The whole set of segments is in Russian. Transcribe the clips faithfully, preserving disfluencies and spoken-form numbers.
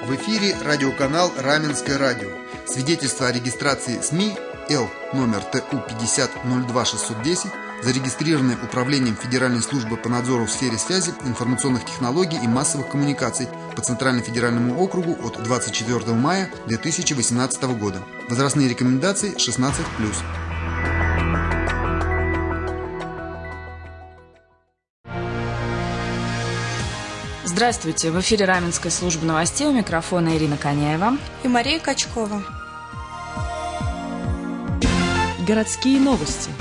В эфире радиоканал «Раменское радио». Свидетельство о регистрации СМИ Л номер Т У пятьдесят ноль два шестьсот десять, зарегистрированное Управлением Федеральной службы по надзору в сфере связи, информационных технологий и массовых коммуникаций по Центральному федеральному округу от двадцать четвёртого мая две тысячи восемнадцатого года. Возрастные рекомендации шестнадцать плюс. Здравствуйте! В эфире Раменской службы новостей, у микрофона Ирина Коняева и Мария Качкова. Городские новости.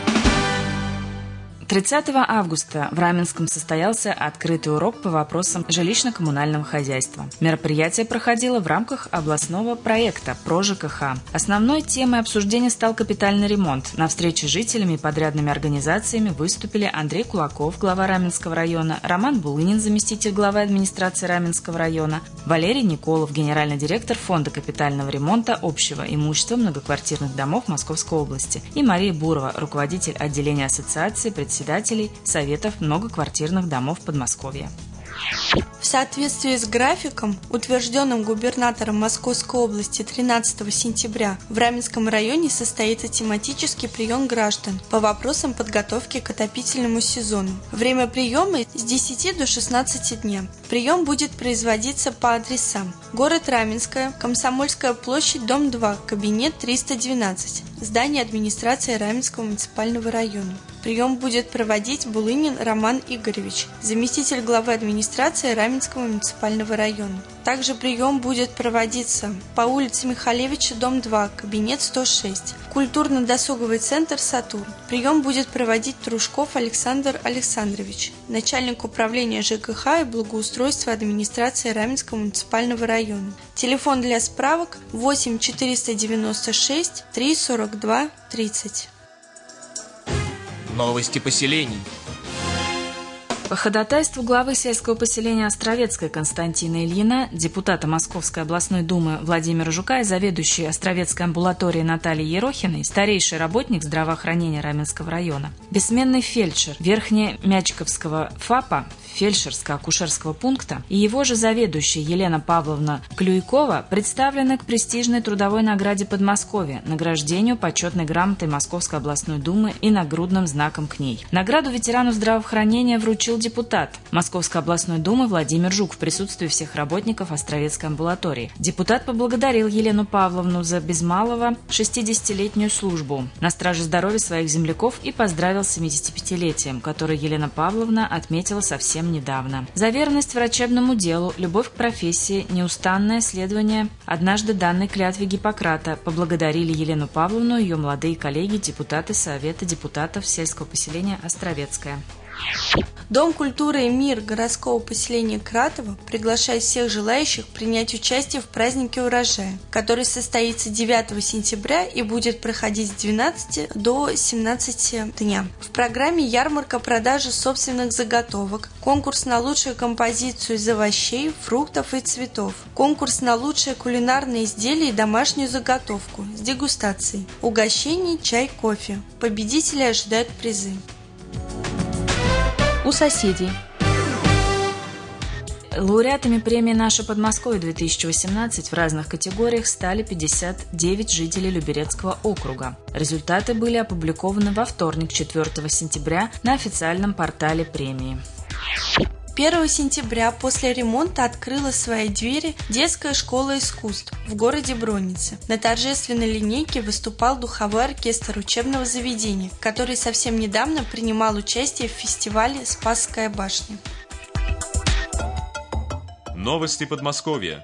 тридцатого августа в Раменском состоялся открытый урок по вопросам жилищно-коммунального хозяйства. Мероприятие проходило в рамках областного проекта «Про ЖКХ». Основной темой обсуждения стал капитальный ремонт. На встрече с жителями и подрядными организациями выступили Андрей Кулаков, глава Раменского района, Роман Булынин, заместитель главы администрации Раменского района, Валерий Николов, генеральный директор Фонда капитального ремонта общего имущества многоквартирных домов Московской области, и Мария Бурова, руководитель отделения ассоциации председателей председателей Советов многоквартирных домов Подмосковья. В соответствии с графиком, утвержденным губернатором Московской области тринадцатого сентября, в Раменском районе состоится тематический прием граждан по вопросам подготовки к отопительному сезону. Время приема с десяти до шестнадцати дня. Прием будет производиться по адресам: город Раменское, Комсомольская площадь, дом два, кабинет триста двенадцать, здание администрации Раменского муниципального района. Прием будет проводить Булынин Роман Игоревич, заместитель главы администрации Раменского муниципального района. Также прием будет проводиться по улице Михалевича, дом два, кабинет сто шесть, культурно-досуговый центр «Сатурн». Прием будет проводить Трушков Александр Александрович, начальник управления ЖКХ и благоустройства администрации Раменского муниципального района. Телефон для справок восемь четыреста девяносто шесть три сорок два тридцать. Новости поселений. По ходатайству главы сельского поселения Островецкое Константина Ильина, депутата Московской областной думы Владимира Жука и заведующей Островецкой амбулаторией Натальи Ерохиной, старейший работник здравоохранения Раменского района, бессменный фельдшер Верхнемячковского ФАПа, фельдшерско-акушерского пункта, и его же заведующая Елена Павловна Клюйкова представлены к престижной трудовой награде Подмосковья, награждению почетной грамотой Московской областной думы и нагрудным знаком к ней. Награду ветерану здравоохранения вручил депутат Московской областной думы Владимир Жук в присутствии всех работников Островецкой амбулатории. Депутат поблагодарил Елену Павловну за без малого шестидесятилетнюю службу на страже здоровья своих земляков и поздравил с семидесятипятилетием, которое Елена Павловна отметила совсем недавно. За верность врачебному делу, любовь к профессии, неустанное следование однажды данной клятве Гиппократа поблагодарили Елену Павловну и ее молодые коллеги, депутаты Совета депутатов сельского поселения Островецкое. Дом культуры и мир городского поселения Кратово приглашает всех желающих принять участие в празднике урожая, который состоится девятого сентября и будет проходить с двенадцати до семнадцати дня. В программе ярмарка продажи собственных заготовок, конкурс на лучшую композицию из овощей, фруктов и цветов, конкурс на лучшие кулинарные изделия и домашнюю заготовку с дегустацией, угощение, чай, кофе. Победители ожидают призы. У соседей. Лауреатами премии «Наше Подмосковье-две тысячи восемнадцать» в разных категориях стали пятьдесят девять жителей Люберецкого округа. Результаты были опубликованы во вторник, четвёртого сентября, на официальном портале премии. первого сентября после ремонта открыла свои двери детская школа искусств в городе Броннице. На торжественной линейке выступал духовой оркестр учебного заведения, который совсем недавно принимал участие в фестивале «Спасская башня». Новости Подмосковья.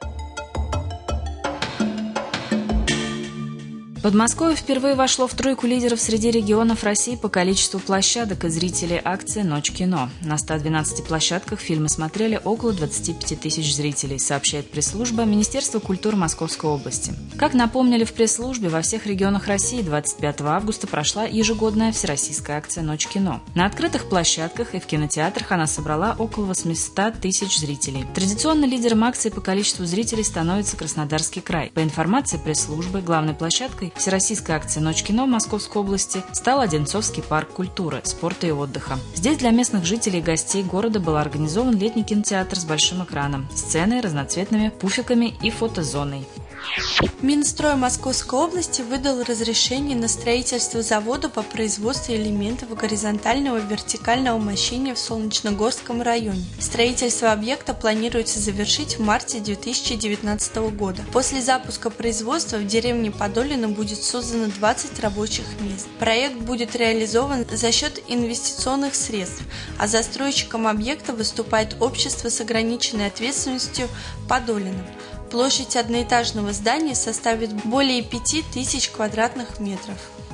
Подмосковье впервые вошло в тройку лидеров среди регионов России по количеству площадок и зрителей акции «Ночь кино». На ста двенадцати площадках фильмы смотрели около двадцати пяти тысяч зрителей, сообщает пресс-служба Министерства культуры Московской области. Как напомнили в пресс-службе, во всех регионах России двадцать пятого августа прошла ежегодная всероссийская акция «Ночь кино». На открытых площадках и в кинотеатрах она собрала около восьмисот тысяч зрителей. Традиционно лидером акции по количеству зрителей становится Краснодарский край. По информации пресс-службы, главной площадкой Всероссийской акции «Ночь кино» в Московской области стал Одинцовский парк культуры, спорта и отдыха. Здесь для местных жителей и гостей города был организован летний кинотеатр с большим экраном, сценой, разноцветными пуфиками и фотозоной. Минстрой Московской области выдал разрешение на строительство завода по производству элементов горизонтального и вертикального мощения в Солнечногорском районе. Строительство объекта планируется завершить в марте две тысячи девятнадцатого года. После запуска производства в деревне Подолино будет создано двадцать рабочих мест. Проект будет реализован за счет инвестиционных средств, а застройщиком объекта выступает общество с ограниченной ответственностью Подолино. Площадь одноэтажного здания составит более пяти тысяч квадратных метров.